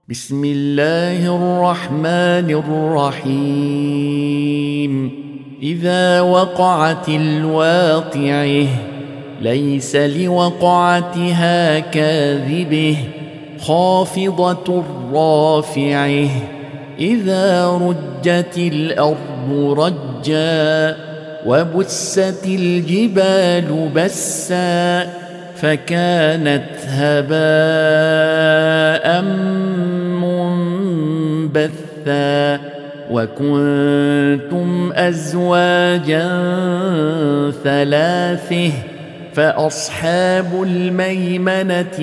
بسم الله الرحمن الرحيم. إذا وقعت الواقعة ليس لوقعتها كاذبة خافضة رافعة. إذا رجت الأرض رجا وبست الجبال بسا فكانت هباء منبثا وكنتم أزواجا ثلاثة فأصحاب الميمنة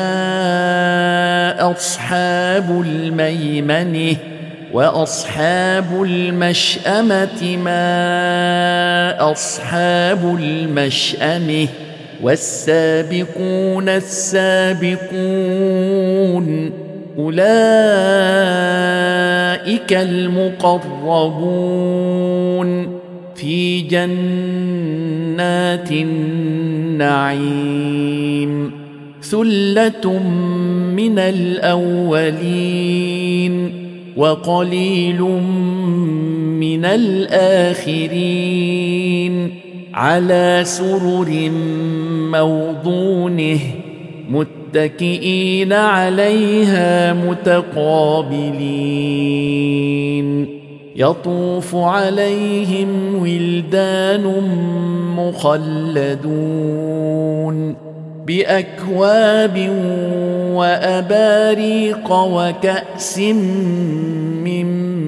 ما أصحاب الميمنة وأصحاب المشأمة ما أصحاب المشأمة والسابقون السابقون أولئك المقربون في جنات النعيم. ثلة من الأولين وقليل من الآخرين على سرر موضونه متكئين عليها متقابلين. يطوف عليهم ولدان مخلدون بأكواب وأباريق وكأس من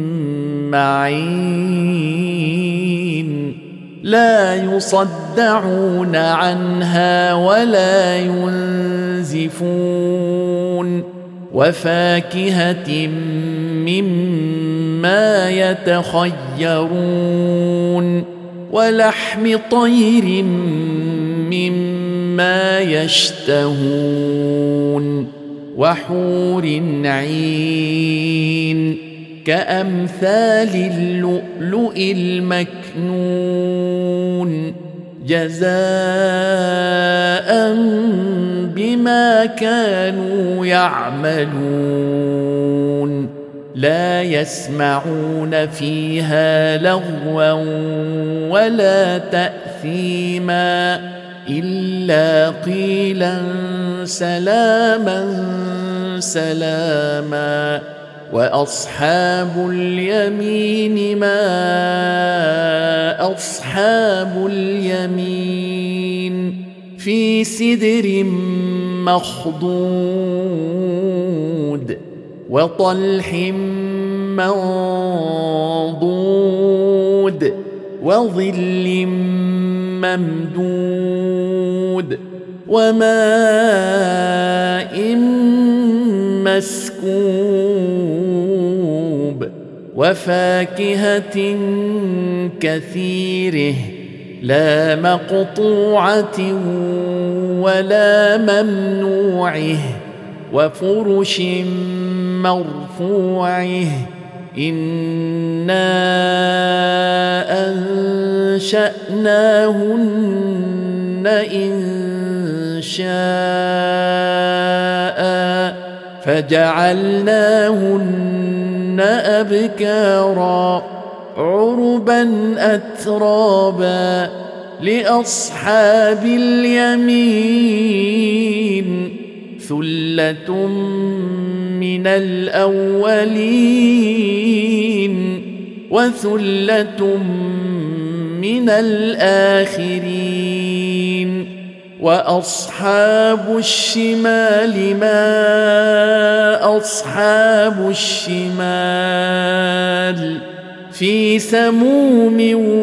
معين لا يصدعون عنها ولا ينزفون وفاكهة مما يتخيرون ولحم طير مما يشتهون وحور عين كأمثال اللؤلؤ المكنون جزاء بما كانوا يعملون. لا يسمعون فيها لغوا ولا تأثيما إلا قيلا سلاما سلاما. وأصحاب اليمين ما أصحاب اليمين في سدر مخضود وطلح منضود وظل ممدود وماء مسكوب وفاكهة كثيرة لا مقطوعة ولا ممنوعة وفرش مرفوعة. إنا أنشأناهن إن شاء فجعلناهن أبكارا عربا أترابا لأصحاب اليمين ثلة من الأولين وثلة من الآخرين. وأصحاب الشمال ما أصحاب الشمال في سموم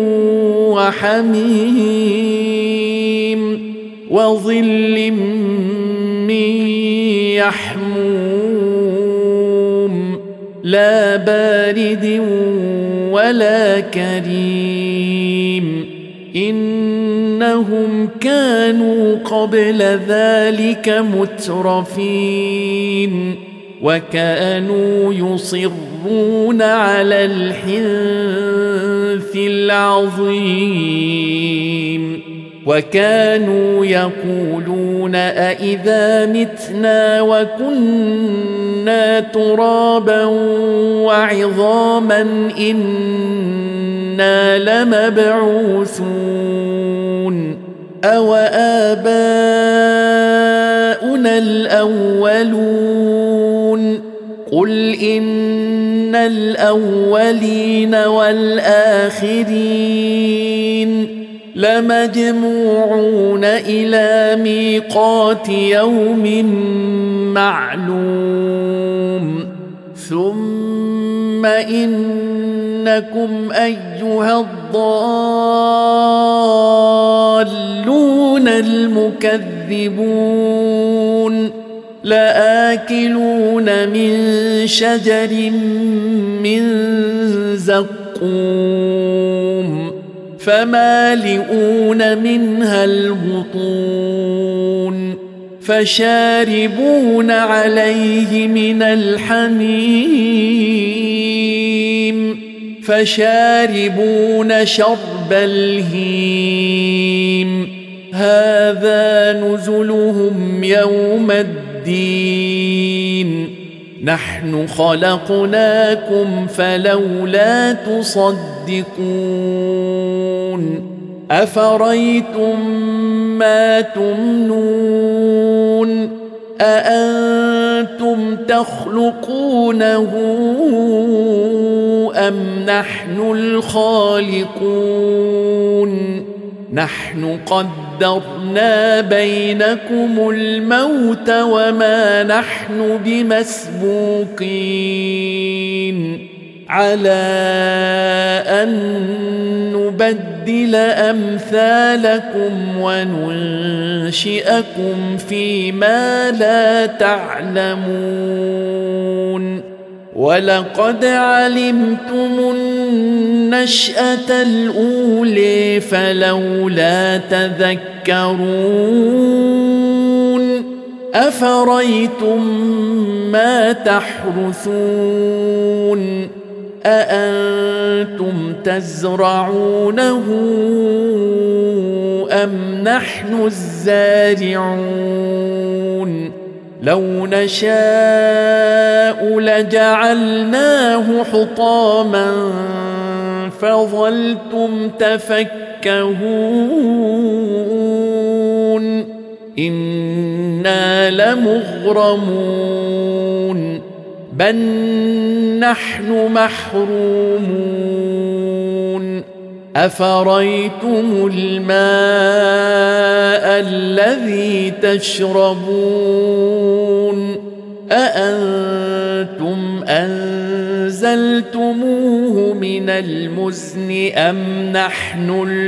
وحميم وظل من يحموم لا بارد ولا كريم. إنهم كانوا قبل ذلك مترفين وكانوا يصرون على الحنث العظيم. وكانوا يقولون أإذا متنا وكنا ترابا وعظاما إنا لمبعوثون أو آباؤنا الأولون قل إن الأولين والآخرين لمجموعون إلى ميقات يوم معلوم ثم إنكم أيها الضالون المكذبون لآكلون من شجر من زقوم فمالئون منها البطون فشاربون عليه من الحميم فشاربون شرب الهيم هذا نزلهم يوم الدين نحن خلقناكم فلولا تصدقون أفريتم ما تمنون أأنتم تخلقونه أم نحن الخالقون نحن قدرنا بينكم الموت وما نحن بمسبوقين على أن نبدل أمثالكم وننشئكم فيما لا تعلمون ولقد علمتم النشأة الأولى فلولا تذكرون أفريتم ما تحرثون أأنتم تزرعونه أم نحن الزارعون لو نشاء لجعلناه حطاما فظلتم تفكهون إنا لمغرمون بل نحن محرومون أفريتم الماء الذي تشربون أأنتم أنزلتموه من المزن أم نحن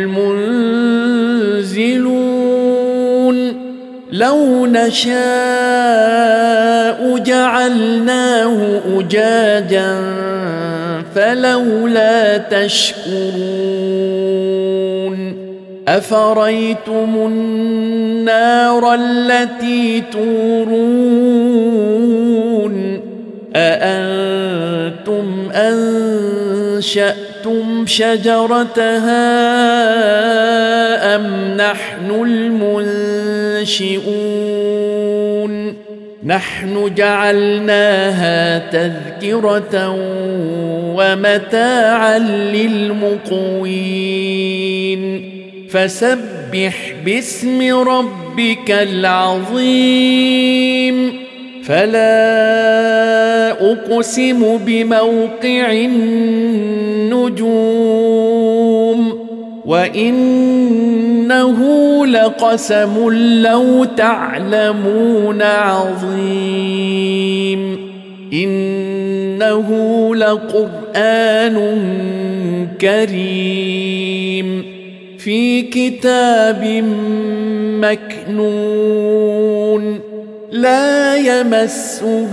المنزلون لو نشاء جعلناه أجاجا فلولا تشكرون أفريتم النار التي تورون أأنتم أنشأتم شجرتها أم نحن المنشئون نحن جعلناها تذكرة ومتاعا للمقوين فسبح باسم ربك العظيم فلا أقسم بموقع النجوم وإنه لقسم لو تعلمون عظيم إنه لقرآن كريم في كتاب مكنون لا يمسه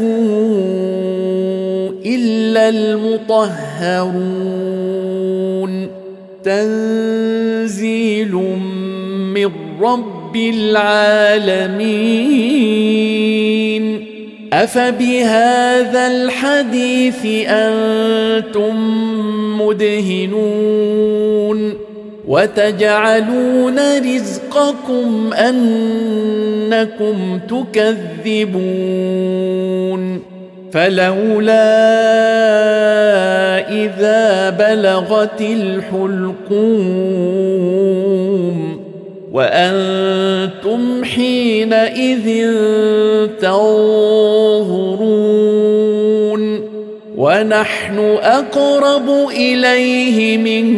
إلا المطهرون تنزيل من رب العالمين أفبهذا الحديث أنتم مدهنون وتجعلون رزقكم أنكم تكذبون فلولا إذا بلغت الحلقوم وأنتم حينئذ تنظرون ونحن أقرب إليه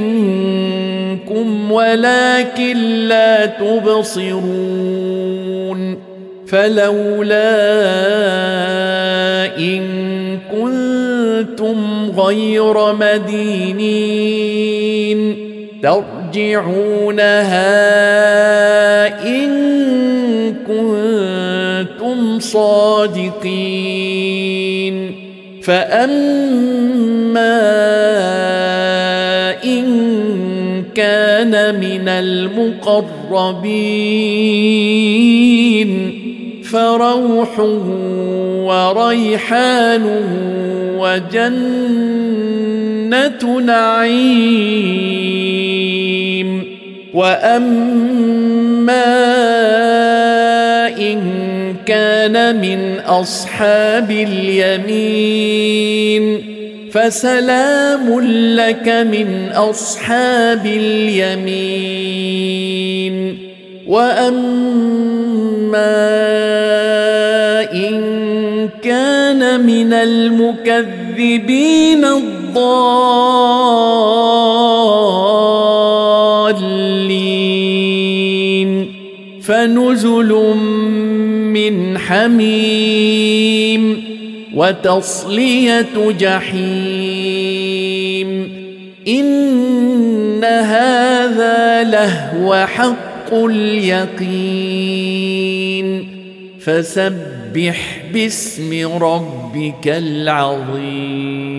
منكم ولكن لا تبصرون فلولا إن كنتم غير مدينين ترجعونها إن كنتم صادقين فأما إن كان من المقربين فروح وريحان وجنة نعيم وأما إن كان من أصحاب اليمين فسلام لك من أصحاب اليمين وأما إن كان من المكذبين الضالين فنزل من حميم وتصلية جحيم إن هذا لهو حق اليقين فسبح باسم ربك العظيم.